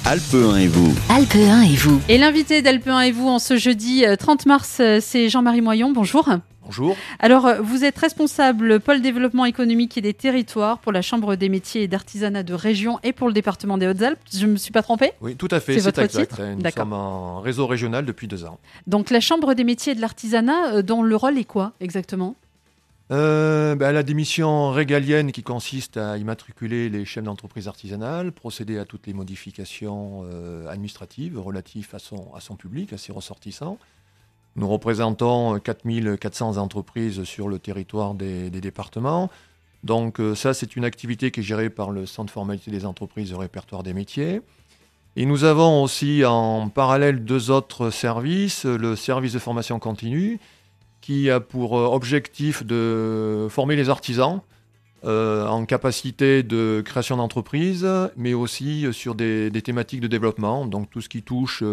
Alpe 1 et vous. Alpe 1 et vous. Et l'invité d'Alpe 1 et vous en ce jeudi 30 mars, c'est Jean-Marie Moyon. Bonjour. Bonjour. Alors, vous êtes responsable pôle développement économique et des territoires pour la Chambre des métiers et d'artisanat de région et pour le département des Hautes-Alpes. Je ne me suis pas trompée ? Oui, tout à fait, C'est votre exact. titre ? Nous sommes en réseau régional depuis 2 ans. Donc, la Chambre des métiers et de l'artisanat, dont le rôle est quoi exactement ? Elle a des missions régaliennes qui consistent à immatriculer les chefs d'entreprise artisanales, procéder à toutes les modifications administratives relatives à son public, à ses ressortissants. Nous représentons 4400 entreprises sur le territoire des départements. Donc ça, c'est une activité qui est gérée par le Centre de formalité des entreprises et répertoire des métiers. Et nous avons aussi en parallèle 2 autres services, le service de formation continue, qui a pour objectif de former les artisans en capacité de création d'entreprise, mais aussi sur des thématiques de développement, donc tout ce qui touche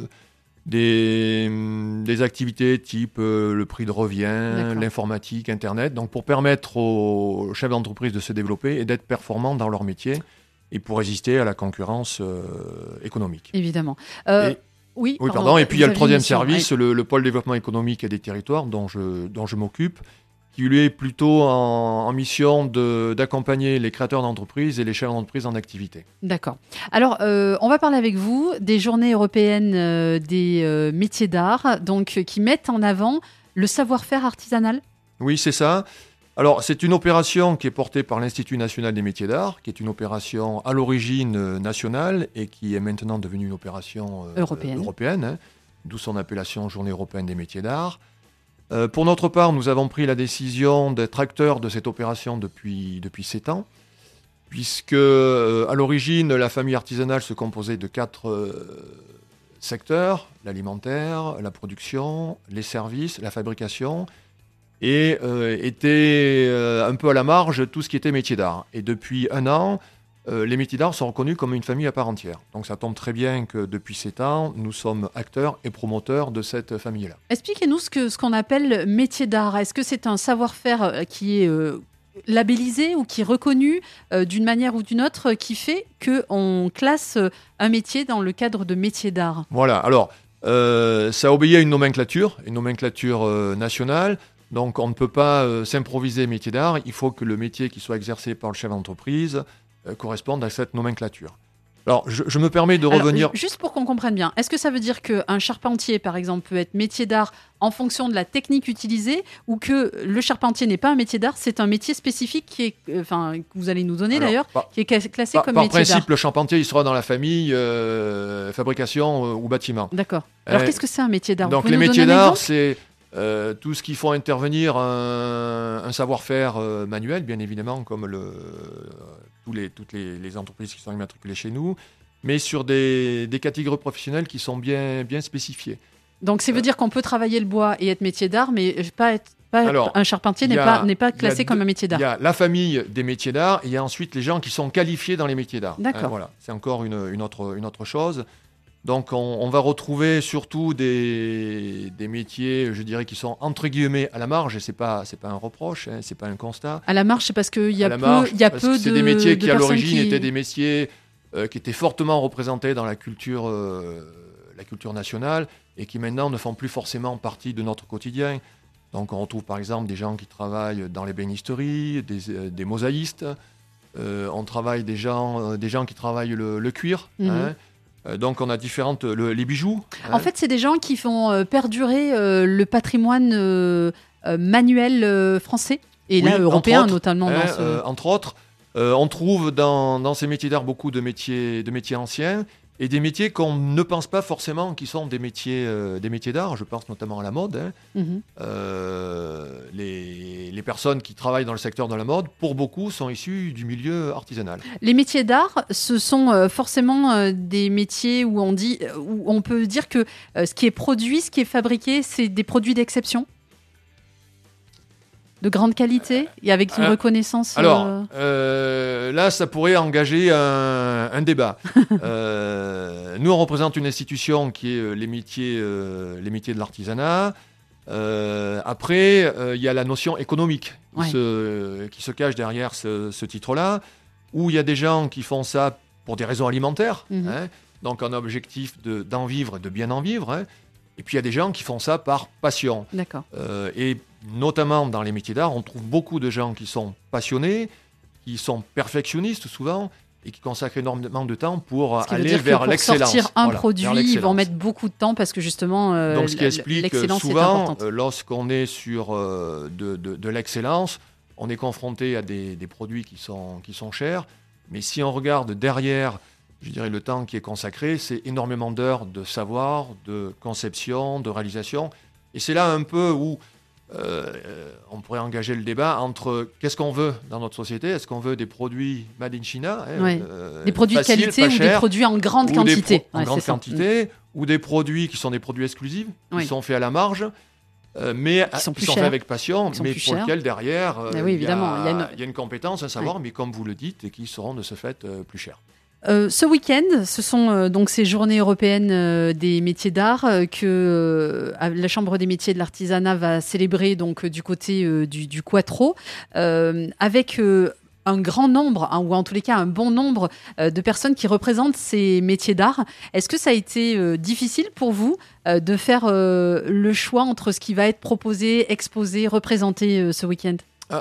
des activités type le prix de revient, l'informatique, Internet, donc pour permettre aux chefs d'entreprise de se développer et d'être performants dans leur métier et pour résister à la concurrence économique. Évidemment. Oui, pardon. Et puis il y a le troisième service, le pôle développement économique et des territoires, dont je m'occupe, qui lui est plutôt en mission d'accompagner les créateurs d'entreprises et les chefs d'entreprise en activité. D'accord. Alors, on va parler avec vous des journées européennes des métiers d'art, donc qui mettent en avant le savoir-faire artisanal. Oui, c'est ça. Alors, c'est une opération qui est portée par l'Institut national des métiers d'art, qui est une opération à l'origine nationale et qui est maintenant devenue une opération européenne, d'où son appellation Journée européenne des métiers d'art. Pour notre part, nous avons pris la décision d'être acteurs de cette opération depuis 7 ans, puisque à l'origine, la famille artisanale se composait de 4 secteurs, l'alimentaire, la production, les services, la fabrication, et était un peu à la marge tout ce qui était métier d'art. Et depuis 1 an, les métiers d'art sont reconnus comme une famille à part entière. Donc ça tombe très bien que depuis 7 ans, nous sommes acteurs et promoteurs de cette famille-là. Expliquez-nous ce qu'on appelle métier d'art. Est-ce que c'est un savoir-faire qui est labellisé ou qui est reconnu d'une manière ou d'une autre qui fait qu'on classe un métier dans le cadre de métier d'art ? Voilà, alors ça obéit à une nomenclature nationale. Donc on ne peut pas s'improviser métier d'art, il faut que le métier qui soit exercé par le chef d'entreprise corresponde à cette nomenclature. Alors je me permets de revenir... Juste pour qu'on comprenne bien, est-ce que ça veut dire qu'un charpentier par exemple peut être métier d'art en fonction de la technique utilisée, ou que le charpentier n'est pas un métier d'art, c'est un métier spécifique qui est, que vous allez nous donner qui est classé comme métier d'art ? Par principe, le charpentier il sera dans la famille fabrication ou bâtiment. D'accord. Alors qu'est-ce que c'est un métier d'art ? Donc les métiers d'art, c'est... tout ce qui font intervenir un savoir-faire manuel, bien évidemment, comme toutes les entreprises qui sont immatriculées chez nous, mais sur des catégories professionnelles qui sont bien spécifiées. Donc ça veut dire qu'on peut travailler le bois et être métier d'art, mais un charpentier n'est pas classé comme un métier d'art. Il y a la famille des métiers d'art, et il y a ensuite les gens qui sont qualifiés dans les métiers d'art. D'accord. Voilà, c'est encore une autre chose. Donc on va retrouver surtout des métiers, je dirais, qui sont entre guillemets à la marge, et c'est pas un reproche, c'est pas un constat. À la marge, c'est parce qu'il y a peu de c'est des métiers qui à l'origine qui... étaient des métiers qui étaient fortement représentés dans la culture nationale et qui maintenant ne font plus forcément partie de notre quotidien. Donc on retrouve par exemple des gens qui travaillent dans l'ébénisterie, des mosaïstes, on travaille des gens qui travaillent le cuir, donc on a les bijoux. En fait, c'est des gens qui font perdurer le patrimoine manuel français, et là européen notamment. Entre autres, on trouve dans ces métiers d'art beaucoup de métiers anciens, et des métiers qu'on ne pense pas forcément qui sont des métiers d'art. Je pense notamment à la mode. Les personnes qui travaillent dans le secteur de la mode, pour beaucoup, sont issues du milieu artisanal. Les métiers d'art, ce sont forcément des métiers où on peut dire que ce qui est produit, ce qui est fabriqué, c'est des produits d'exception ? De grande qualité et avec une reconnaissance. Alors, là, ça pourrait engager un débat. Nous, on représente une institution qui est les métiers de l'artisanat. Après, il y a la notion économique qui se cache derrière ce titre-là, où il y a des gens qui font ça pour des raisons alimentaires, donc un objectif d'en vivre, de bien en vivre. Hein. Et puis il y a des gens qui font ça par passion. D'accord. Et notamment dans les métiers d'art, on trouve beaucoup de gens qui sont passionnés, qui sont perfectionnistes souvent, et qui consacrent énormément de temps pour aller vers l'excellence. Pour sortir un produit, ils vont mettre beaucoup de temps parce que justement, donc, ce qui explique l'excellence souvent, est importante. Lorsqu'on est sur de l'excellence, on est confronté à des produits qui sont chers. Mais si on regarde derrière, je dirais, le temps qui est consacré, c'est énormément d'heures de savoir, de conception, de réalisation. Et c'est là un peu où on pourrait engager le débat entre qu'est-ce qu'on veut dans notre société. Est-ce qu'on veut des produits made in China, des produits faciles, de qualité ou chers, des produits en grande quantité, ou des produits qui sont des produits exclusifs, qui sont faits à la marge, mais qui sont faits avec passion, mais pour lesquels derrière il y a une compétence, un savoir, mais comme vous le dites, et qui seront de ce fait plus chers. Ce week-end, ce sont donc ces journées européennes des métiers d'art que la Chambre des métiers de l'artisanat va célébrer donc du côté du Quattro, avec un grand nombre, ou en tous les cas un bon nombre de personnes qui représentent ces métiers d'art. Est-ce que ça a été difficile pour vous de faire le choix entre ce qui va être proposé, exposé, représenté ce week-end ?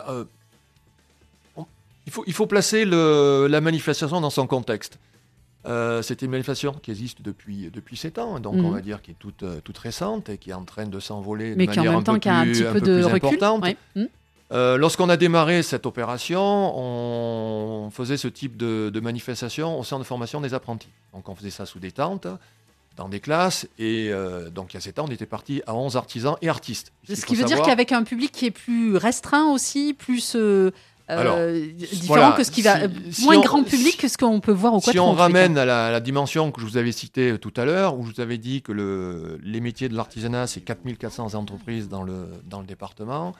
Il faut placer la manifestation dans son contexte. C'est une manifestation qui existe depuis 7 ans, donc on va dire qui est toute récente et qui est en train de s'envoler de manière un peu plus importante. Ouais. Lorsqu'on a démarré cette opération, on faisait ce type de manifestation au centre de formation des apprentis. Donc on faisait ça sous des tentes, dans des classes, et donc il y a 7 ans, on était parti à 11 artisans et artistes. Ce qui veut dire qu'avec un public qui est plus restreint aussi, plus... différent que ce qui va moins grand public que ce qu'on peut voir au Quattro. Si on ramène à la dimension que je vous avais citée tout à l'heure, où je vous avais dit que les métiers de l'artisanat, c'est 4400 entreprises dans le département,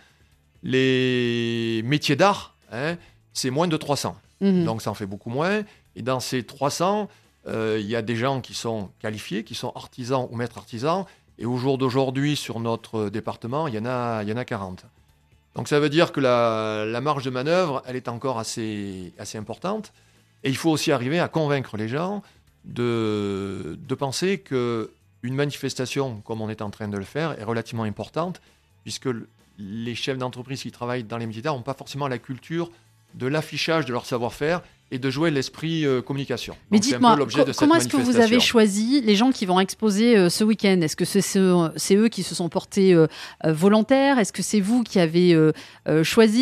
les métiers d'art, c'est moins de 300. Donc ça en fait beaucoup moins. Et dans ces 300, il y a des gens qui sont qualifiés, qui sont artisans ou maîtres artisans. Et au jour d'aujourd'hui, sur notre département, il y en a 40. Donc ça veut dire que la marge de manœuvre, elle est encore assez importante. Et il faut aussi arriver à convaincre les gens de penser qu'une manifestation, comme on est en train de le faire, est relativement importante, puisque les chefs d'entreprise qui travaillent dans les métiers d'art n'ont pas forcément la culture de l'affichage de leur savoir-faire et de jouer l'esprit communication. Mais dites-moi, comment est-ce que vous avez choisi les gens qui vont exposer ce week-end ? Est-ce que c'est eux qui se sont portés volontaires ? Est-ce que c'est vous qui avez choisi ?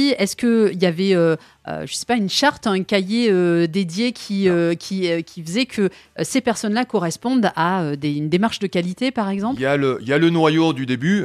Est-ce qu'il y avait, je sais pas, une charte, un cahier dédié qui faisait que ces personnes-là correspondent à une démarche de qualité, par exemple ? Il y a le noyau du début,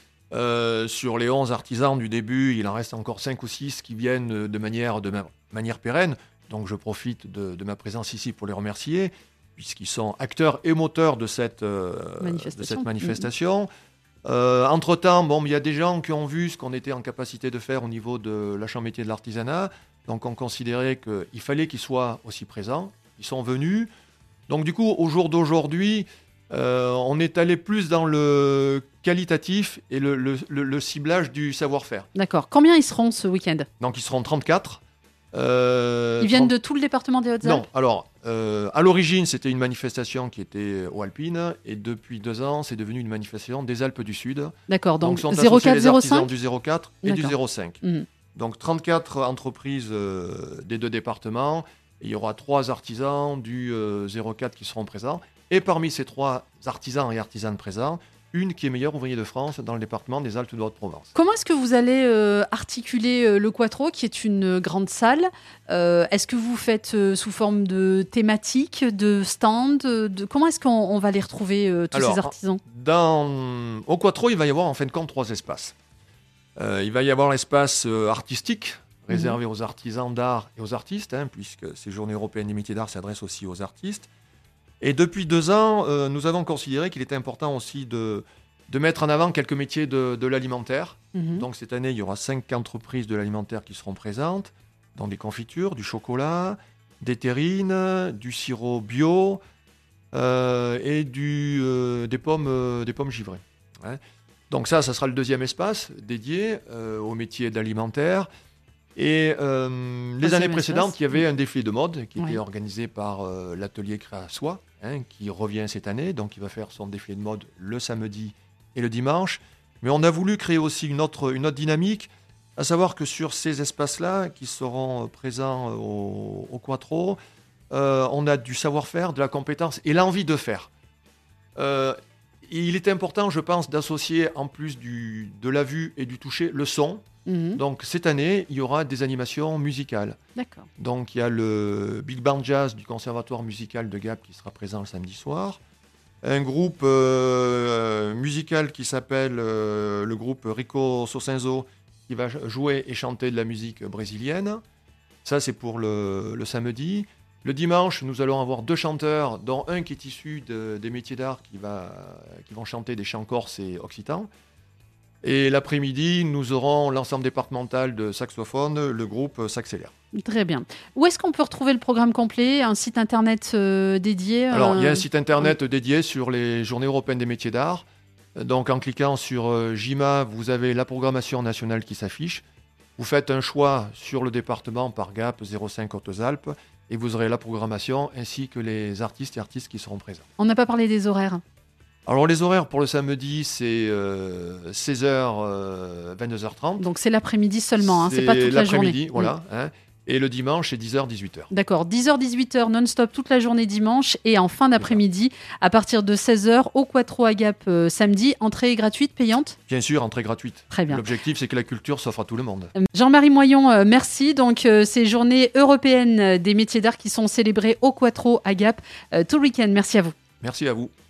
sur les 11 artisans du début, il en reste encore 5 ou 6 qui viennent de manière pérenne. Donc je profite de ma présence ici pour les remercier, puisqu'ils sont acteurs et moteurs de cette manifestation. Entre-temps, il y a des gens qui ont vu ce qu'on était en capacité de faire au niveau de la Chambre métier de l'artisanat. Donc on considérait qu'il fallait qu'ils soient aussi présents. Ils sont venus. Donc du coup, au jour d'aujourd'hui, on est allé plus dans le qualitatif et le ciblage du savoir-faire. D'accord. Combien ils seront ce week-end ? Donc ils seront 34. Ils viennent de tout le département des Hautes-Alpes ? Non, alors, à l'origine, c'était une manifestation qui était aux Alpines, et depuis 2 ans, c'est devenu une manifestation des Alpes du Sud. D'accord, donc 04, 05 du 04 et du 05. Donc 34 entreprises des 2 départements, et il y aura 3 artisans du 04 qui seront présents, et parmi ces 3 artisans et artisanes présents, une qui est meilleure ouvrier de France dans le département des Alpes de Haute-Provence. Comment est-ce que vous allez articuler le Quattro, qui est une grande salle ? Est-ce que vous faites sous forme de thématique, de stand ? Comment est-ce qu'on va les retrouver, tous ces artisans ? Au Quattro, il va y avoir en fin de compte 3 espaces. Il va y avoir l'espace artistique, réservé aux artisans d'art et aux artistes, puisque ces journées européennes des métiers d'art s'adressent aussi aux artistes. Et depuis 2 ans, nous avons considéré qu'il était important aussi de mettre en avant quelques métiers de l'alimentaire. Donc cette année, il y aura 5 entreprises de l'alimentaire qui seront présentes, dans des confitures, du chocolat, des terrines, du sirop bio et des pommes givrées. Donc ça sera le 2e espace dédié aux métiers d'alimentaire. Et les années précédentes, il y avait un défilé de mode qui était organisé par l'atelier Créa Soi, qui revient cette année, donc il va faire son défilé de mode le samedi et le dimanche. Mais on a voulu créer aussi une autre dynamique, à savoir que sur ces espaces-là, qui seront présents au Quattro, on a du savoir-faire, de la compétence et l'envie de faire. Il est important, je pense, d'associer en plus de la vue et du toucher, le son. Donc cette année, il y aura des animations musicales. D'accord. Donc il y a le Big Band Jazz du Conservatoire musical de Gap qui sera présent le samedi soir. Un groupe musical qui s'appelle le groupe Rico Socenzo qui va jouer et chanter de la musique brésilienne. Ça, c'est pour le samedi. Le dimanche, nous allons avoir 2 chanteurs, dont un qui est issu des métiers d'art qui vont chanter des chants corses et occitans. Et l'après-midi, nous aurons l'ensemble départemental de saxophone, le groupe Saxellaire. Très bien. Où est-ce qu'on peut retrouver le programme complet? Un site internet dédié Alors, il y a un site internet dédié sur les Journées européennes des métiers d'art. Donc, en cliquant sur JIMA, vous avez la programmation nationale qui s'affiche. Vous faites un choix sur le département par Gap 05 Hautes-Alpes et vous aurez la programmation ainsi que les artistes et artistes qui seront présents. On n'a pas parlé des horaires. Alors les horaires pour le samedi, c'est 16h, 22h30. Donc c'est l'après-midi seulement, c'est pas toute la journée. L'après-midi, voilà. Et le dimanche, c'est 10h, 18h. D'accord, 10h, 18h non-stop toute la journée dimanche et en fin d'après-midi, à partir de 16h, au Quattro à Gap samedi, entrée gratuite, payante? Bien sûr, entrée gratuite. Très bien. L'objectif, c'est que la culture s'offre à tout le monde. Jean-Marie Moyon, merci. Donc ces journées européennes des métiers d'art qui sont célébrées au Quattro à Gap tout le week-end. Merci à vous. Merci à vous.